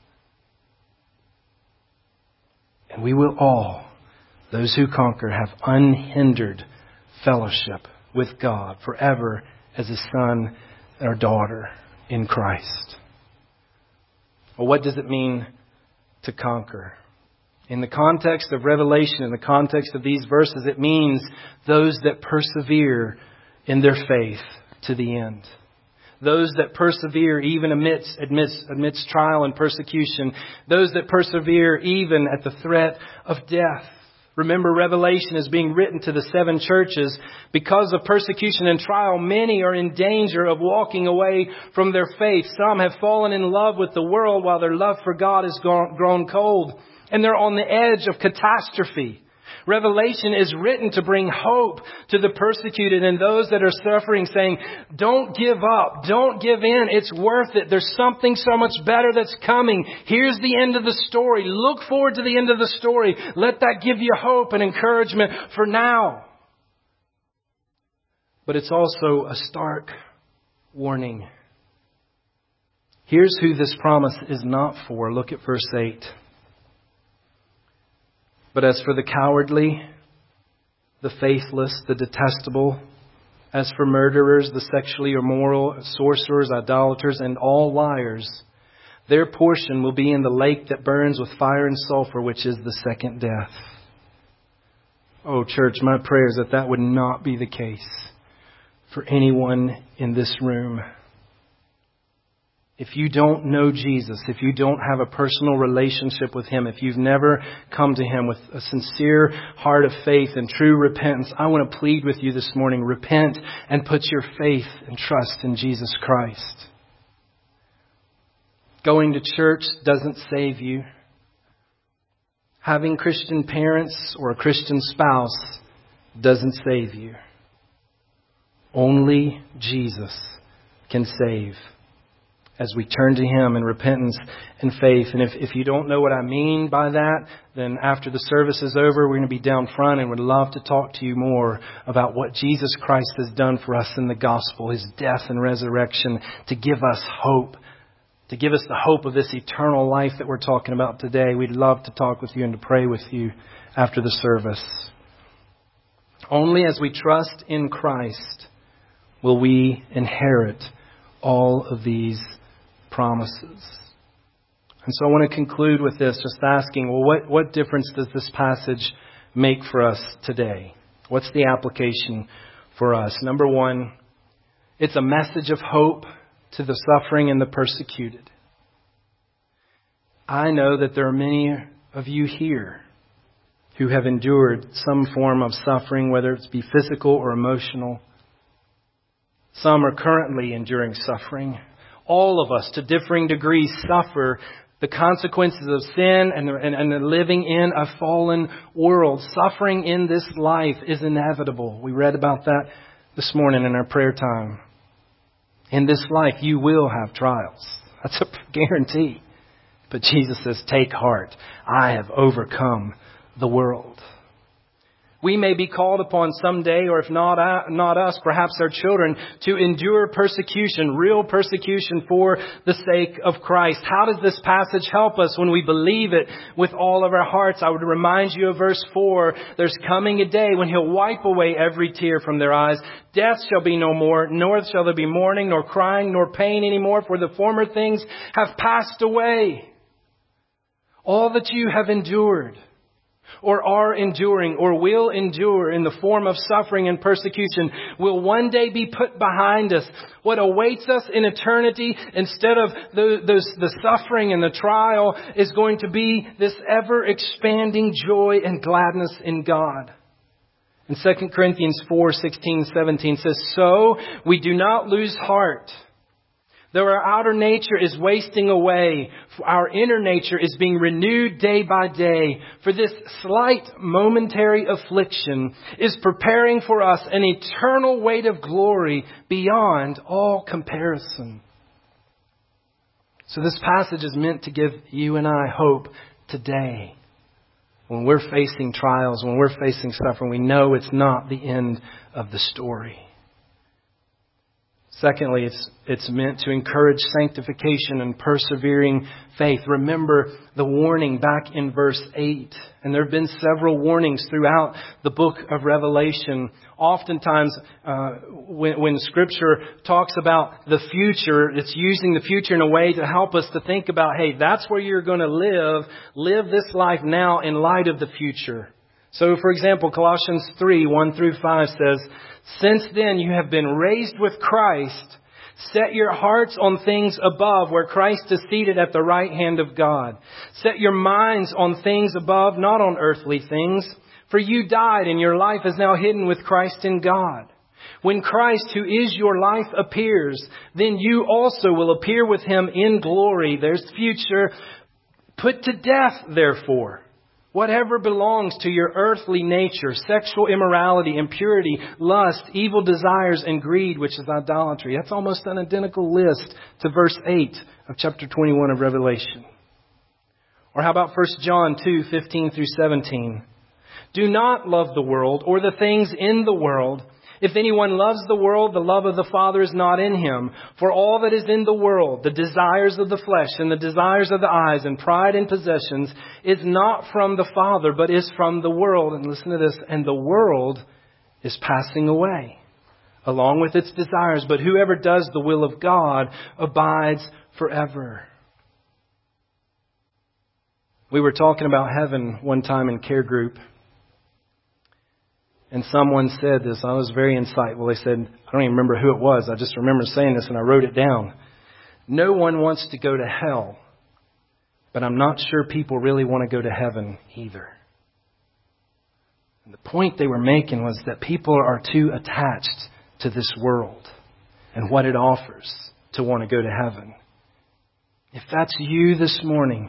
And we will all, those who conquer, have unhindered fellowship with God forever as His son or daughter in Christ. Well, what does it mean to conquer? In the context of Revelation, in the context of these verses, it means those that persevere in their faith to the end. Those that persevere even amidst trial and persecution. Those that persevere even at the threat of death. Remember, Revelation is being written to the 7 churches. Because of persecution and trial, many are in danger of walking away from their faith. Some have fallen in love with the world while their love for God has grown cold. And they're on the edge of catastrophe. Revelation is written to bring hope to the persecuted and those that are suffering, saying, don't give up. Don't give in. It's worth it. There's something so much better that's coming. Here's the end of the story. Look forward to the end of the story. Let that give you hope and encouragement for now. But it's also a stark warning. Here's who this promise is not for. Look at verse 8. But as for the cowardly, the faithless, the detestable, as for murderers, the sexually immoral, sorcerers, idolaters, and all liars, their portion will be in the lake that burns with fire and sulfur, which is the second death. Oh, church, my prayer is that would not be the case for anyone in this room. If you don't know Jesus, if you don't have a personal relationship with Him, if you've never come to Him with a sincere heart of faith and true repentance, I want to plead with you this morning, repent and put your faith and trust in Jesus Christ. Going to church doesn't save you. Having Christian parents or a Christian spouse doesn't save you. Only Jesus can save as we turn to Him in repentance and faith. And if you don't know what I mean by that, then after the service is over, we're going to be down front and would love to talk to you more about what Jesus Christ has done for us in the gospel, His death and resurrection, to give us hope, to give us the hope of this eternal life that we're talking about today. We'd love to talk with you and to pray with you after the service. Only as we trust in Christ will we inherit all of these promises. And so I want to conclude with this, just asking, well, what difference does this passage make for us today? What's the application for us? Number one, it's a message of hope to the suffering and the persecuted. I know that there are many of you here who have endured some form of suffering, whether it be physical or emotional. Some are currently enduring suffering. All of us, to differing degrees, suffer the consequences of sin and living in a fallen world. Suffering in this life is inevitable. We read about that this morning in our prayer time. In this life, you will have trials. That's a guarantee. But Jesus says, take heart. I have overcome the world. We may be called upon someday, or if not us, perhaps our children, to endure persecution, real persecution for the sake of Christ. How does this passage help us when we believe it with all of our hearts? I would remind you of verse 4. There's coming a day when He'll wipe away every tear from their eyes. Death shall be no more, nor shall there be mourning, nor crying, nor pain anymore, for the former things have passed away. All that you have endured, or are enduring, or will endure in the form of suffering and persecution, will one day be put behind us. What awaits us in eternity, instead of the suffering and the trial, is going to be this ever-expanding joy and gladness in God. And 2 Corinthians 4:16-17 says, so we do not lose heart. Though our outer nature is wasting away, our inner nature is being renewed day by day. For this slight momentary affliction is preparing for us an eternal weight of glory beyond all comparison. So this passage is meant to give you and I hope today. When we're facing trials, when we're facing suffering, we know it's not the end of the story. Secondly, it's meant to encourage sanctification and persevering faith. Remember the warning back in verse 8. And there have been several warnings throughout the book of Revelation. Oftentimes, when Scripture talks about the future, it's using the future in a way to help us to think about, hey, that's where you're going to live. Live this life now in light of the future. So, for example, Colossians 3:1-5 says, since then you have been raised with Christ. Set your hearts on things above, where Christ is seated at the right hand of God. Set your minds on things above, not on earthly things. For you died, and your life is now hidden with Christ in God. When Christ, who is your life, appears, then you also will appear with Him in glory. There's the future. Put to death, therefore, whatever belongs to your earthly nature, sexual immorality, impurity, lust, evil desires, and greed, which is idolatry. That's almost an identical list to verse 8 of chapter 21 of Revelation. Or how about 1 John 2:15-17? Do not love the world or the things in the world. If anyone loves the world, the love of the Father is not in him. For all that is in the world, the desires of the flesh and the desires of the eyes and pride in possessions, is not from the Father, but is from the world. And listen to this. And the world is passing away, along with its desires. But whoever does the will of God abides forever. We were talking about heaven one time in care group. And someone said this. I was very insightful. They said, I don't even remember who it was. I just remember saying this and I wrote it down. No one wants to go to hell, but I'm not sure people really want to go to heaven either. And the point they were making was that people are too attached to this world and what it offers to want to go to heaven. If that's you this morning,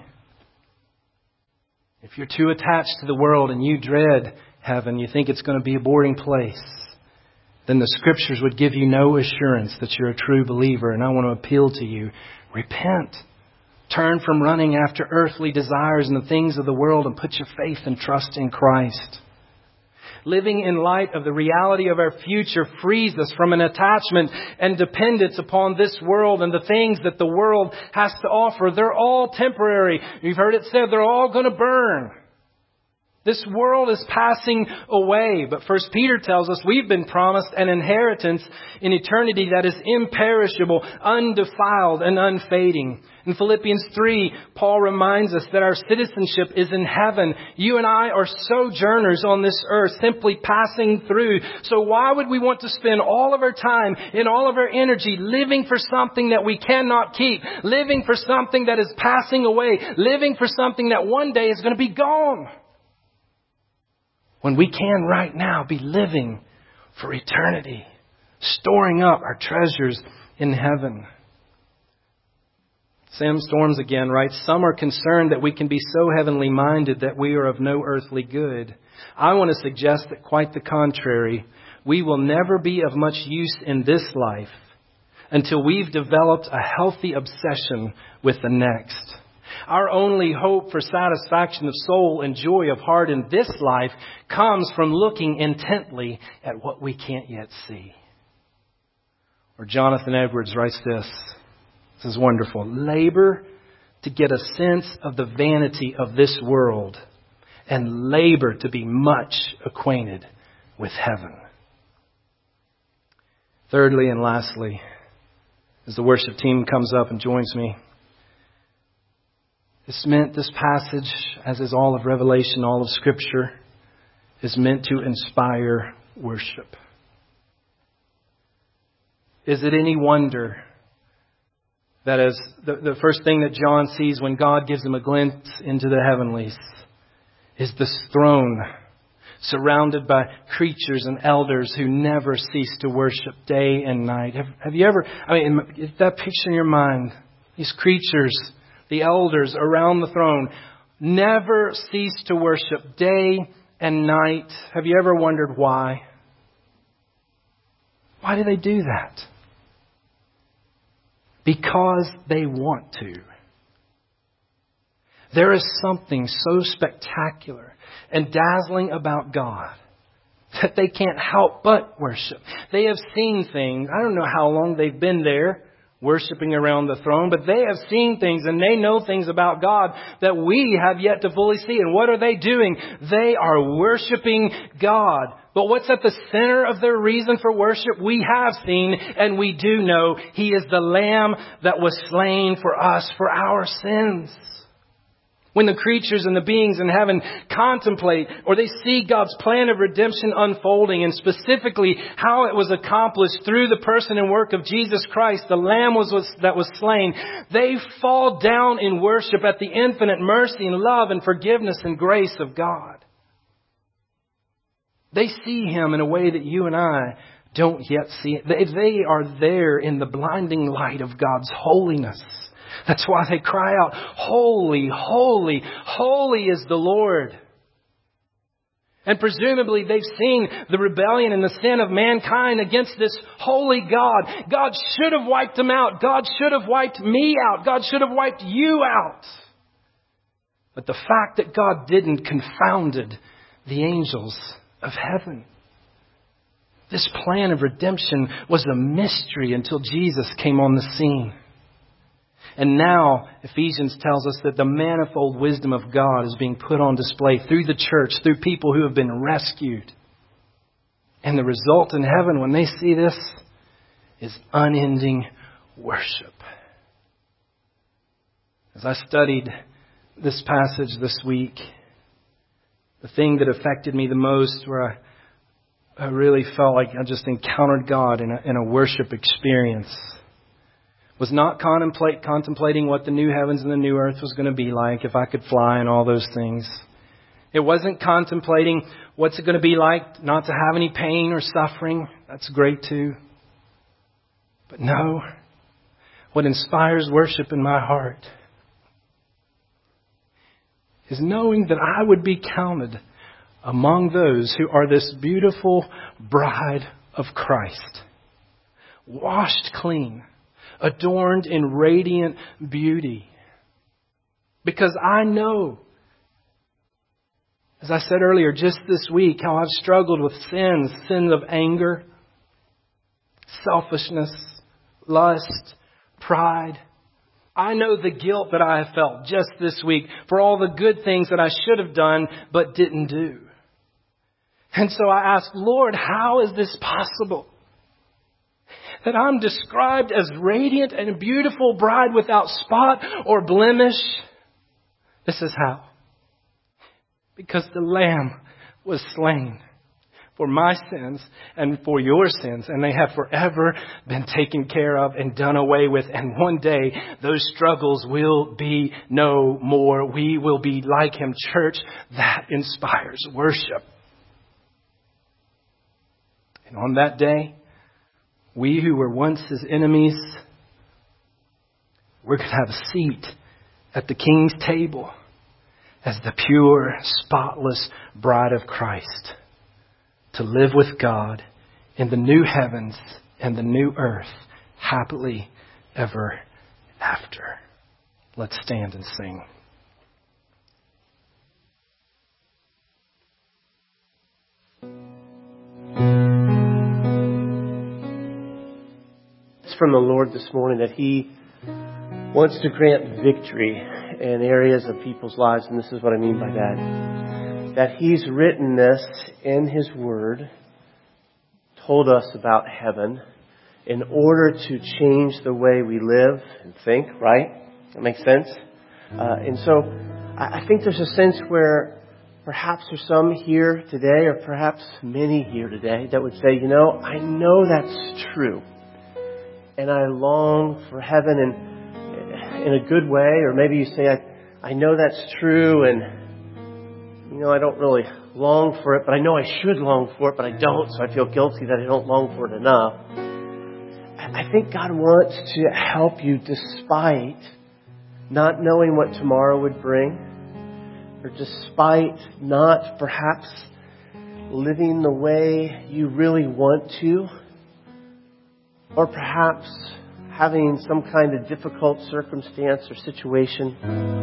if you're too attached to the world and you dread heaven, you think it's going to be a boring place, then the Scriptures would give you no assurance that you're a true believer. And I want to appeal to you. Repent. Turn from running after earthly desires and the things of the world and put your faith and trust in Christ. Living in light of the reality of our future frees us from an attachment and dependence upon this world and the things that the world has to offer. They're all temporary. You've heard it said they're all going to burn. This world is passing away, but 1 Peter tells us we've been promised an inheritance in eternity that is imperishable, undefiled, and unfading. In Philippians 3, Paul reminds us that our citizenship is in heaven. You and I are sojourners on this earth, simply passing through. So why would we want to spend all of our time and all of our energy living for something that we cannot keep, living for something that is passing away, living for something that one day is going to be gone, when we can right now be living for eternity, storing up our treasures in heaven? Sam Storms again writes, some are concerned that we can be so heavenly minded that we are of no earthly good. I want to suggest that quite the contrary. We will never be of much use in this life until we've developed a healthy obsession with the next. Our only hope for satisfaction of soul and joy of heart in this life comes from looking intently at what we can't yet see. Or Jonathan Edwards writes this. This is wonderful. Labor to get a sense of the vanity of this world, and labor to be much acquainted with heaven. Thirdly and lastly, as the worship team comes up and joins me, this passage, as is all of Revelation, all of Scripture, is meant to inspire worship. Is it any wonder that as the first thing that John sees when God gives him a glimpse into the heavenlies is this throne surrounded by creatures and elders who never cease to worship day and night? Have you ever, get that picture in your mind? These creatures, the elders around the throne, never cease to worship day and night. Have you ever wondered why? Why do they do that? Because they want to. There is something so spectacular and dazzling about God that they can't help but worship. They have seen things. I don't know how long they've been there worshiping around the throne, but they have seen things and they know things about God that we have yet to fully see. And what are they doing? They are worshiping God. But what's at the center of their reason for worship? We have seen and we do know He is the Lamb that was slain for us, for our sins. When the creatures and the beings in heaven contemplate or they see God's plan of redemption unfolding, and specifically how it was accomplished through the person and work of Jesus Christ, the Lamb that was slain, they fall down in worship at the infinite mercy and love and forgiveness and grace of God. They see Him in a way that you and I don't yet see it. They are there in the blinding light of God's holiness. That's why they cry out, holy, holy, holy is the Lord. And presumably they've seen the rebellion and the sin of mankind against this holy God. God should have wiped them out. God should have wiped me out. God should have wiped you out. But the fact that God didn't confounded the angels of heaven. This plan of redemption was a mystery until Jesus came on the scene. And now Ephesians tells us that the manifold wisdom of God is being put on display through the church, through people who have been rescued. And the result in heaven when they see this is unending worship. As I studied this passage this week, the thing that affected me the most, where I really felt like I just encountered God in a worship experience, was not contemplating what the new heavens and the new earth was going to be like, if I could fly and all those things. It wasn't contemplating what's it going to be like not to have any pain or suffering. That's great too. But no, what inspires worship in my heart is knowing that I would be counted among those who are this beautiful bride of Christ, washed clean, adorned in radiant beauty. Because I know, as I said earlier, just this week, how I've struggled with sins of anger, selfishness, lust, pride. I know the guilt that I have felt just this week for all the good things that I should have done but didn't do. And so I ask, Lord, how is this possible? That I'm described as radiant and beautiful bride without spot or blemish. This is how. Because the Lamb was slain for my sins and for your sins, and they have forever been taken care of and done away with. And one day, those struggles will be no more. We will be like Him. Church, that inspires worship. And on that day, we who were once His enemies, we're going to have a seat at the King's table as the pure, spotless bride of Christ, to live with God in the new heavens and the new earth, happily ever after. Let's stand and sing. It's from the Lord this morning that He wants to grant victory in areas of people's lives, and this is what I mean by that. That He's written this in His Word, told us about heaven, in order to change the way we live and think, right? That makes sense? And so I think there's a sense where perhaps there's some here today, or perhaps many here today, that would say, I know that's true. And I long for heaven in a good way. Or maybe you say, I know that's true, and I don't really long for it, but I know I should long for it, but I don't, so I feel guilty that I don't long for it enough. I think God wants to help you despite not knowing what tomorrow would bring, or despite not perhaps living the way you really want to, or perhaps having some kind of difficult circumstance or situation,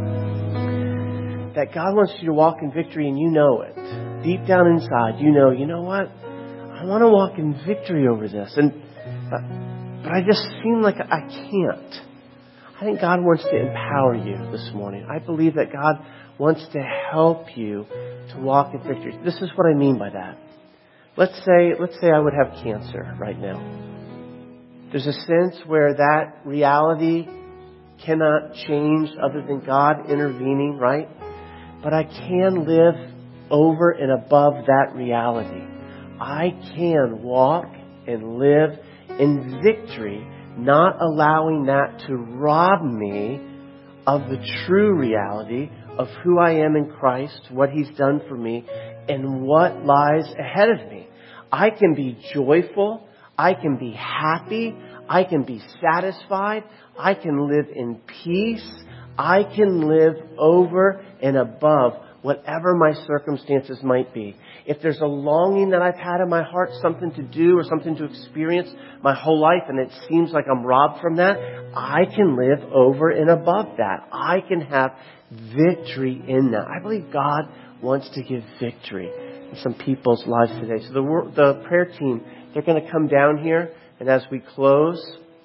that God wants you to walk in victory, and you know it. Deep down inside, you know what? I want to walk in victory over this. But I just seem like I can't. I think God wants to empower you this morning. I believe that God wants to help you to walk in victory. This is what I mean by that. Let's say I would have cancer right now. There's a sense where that reality cannot change other than God intervening, right? But I can live over and above that reality. I can walk and live in victory, not allowing that to rob me of the true reality of who I am in Christ, what He's done for me, and what lies ahead of me. I can be joyful. I can be happy. I can be satisfied. I can live in peace. I can live over and above whatever my circumstances might be. If there's a longing that I've had in my heart, something to do or something to experience my whole life, and it seems like I'm robbed from that, I can live over and above that. I can have victory in that. I believe God wants to give victory in some people's lives today. So the prayer team, they're going to come down here, and as we close,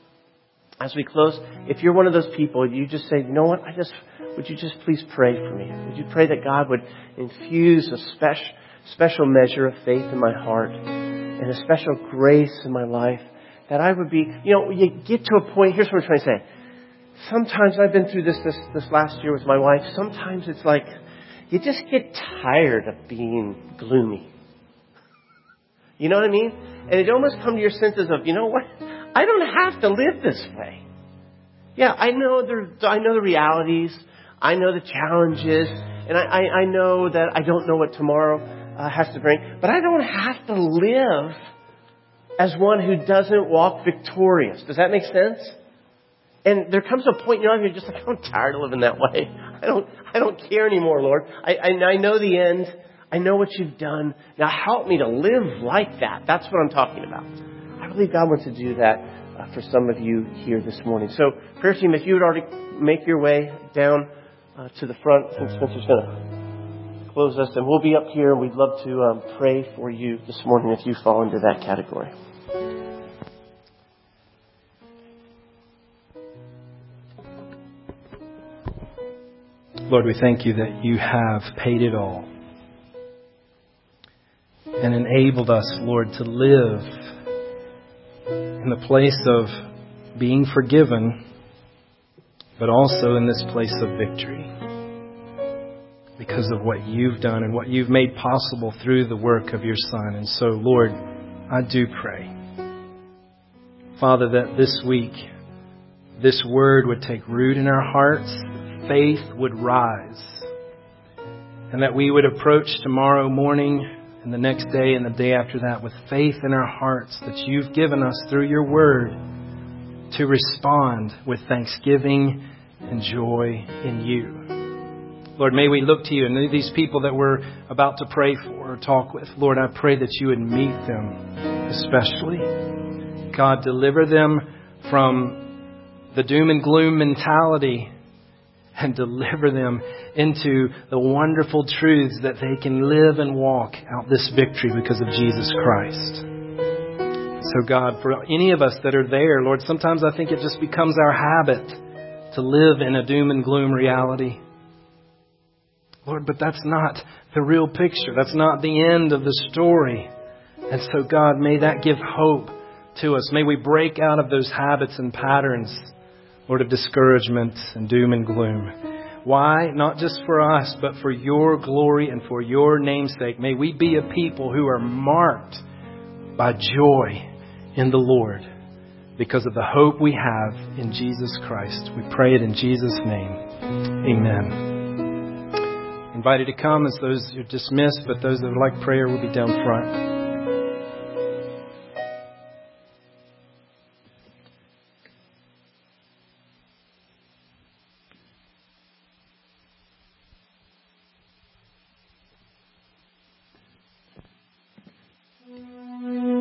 if you're one of those people, you just say, would you just please pray for me? Would you pray that God would infuse a special measure of faith in my heart and a special grace in my life, that I would be, you get to a point, here's what I'm trying to say. Sometimes I've been through this last year with my wife. Sometimes it's like, you just get tired of being gloomy. You know what I mean? And it almost comes to your senses of, what? I don't have to live this way. Yeah, I know the realities. I know the challenges. And I know that I don't know what tomorrow has to bring. But I don't have to live as one who doesn't walk victorious. Does that make sense? And there comes a point in your life you're just like, I'm tired of living that way. I don't care anymore, Lord. I know the end. I know what you've done. Now help me to live like that. That's what I'm talking about. I believe God wants to do that for some of you here this morning. So, prayer team, if you would already make your way down to the front, I think Spencer's going to close us, and we'll be up here. We'd love to pray for you this morning if you fall into that category. Lord, we thank you that you have paid it all and enabled us, Lord, to live in the place of being forgiven, but also in this place of victory because of what you've done and what you've made possible through the work of your Son. And so, Lord, I do pray, Father, that this week, this word would take root in our hearts, faith would rise, and that we would approach tomorrow morning and the next day and the day after that with faith in our hearts that you've given us through your word to respond with thanksgiving and joy in you. Lord, may we look to you, and these people that we're about to pray for or talk with, Lord, I pray that you would meet them especially. God, deliver them from the doom and gloom mentality and deliver them into the wonderful truths that they can live and walk out this victory because of Jesus Christ. So God, for any of us that are there, Lord, sometimes I think it just becomes our habit to live in a doom and gloom reality. Lord, but that's not the real picture. That's not the end of the story. And so God, may that give hope to us. May we break out of those habits and patterns, Lord, of discouragement and doom and gloom. Why? Not just for us, but for your glory and for your name's sake. May we be a people who are marked by joy in the Lord because of the hope we have in Jesus Christ. We pray it in Jesus' name. Amen. Invited to come as those who are dismissed, but those that would like prayer will be down front.